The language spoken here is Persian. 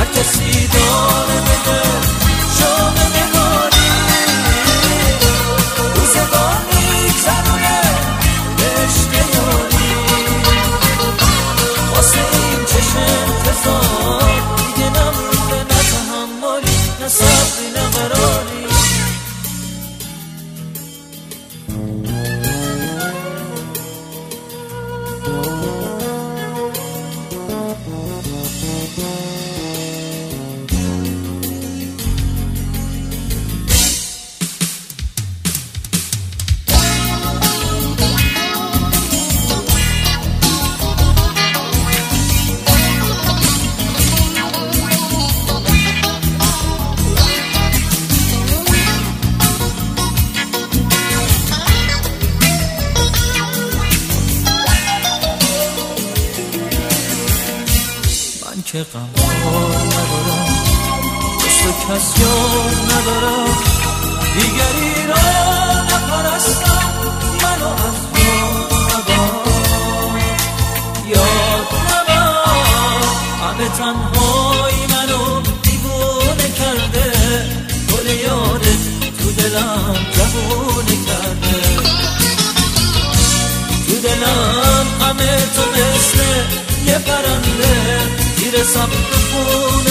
هر کسی داره بگه شوق نگاری روزگار میگذرونه به عشق یاری واسه این چشم انتظار دیگه نمونده نه تحملی نه صبری نه قراری که غمخوار ندارم دست و کس یار ندارم دیگری را نپرستم منو از یاد نبر یاد نبر همه تنهایی منو دیوونه کرده گل یادت تو دلم جوونه کرده تو دلم همه تو مثل یه پرنده زیر سقف خون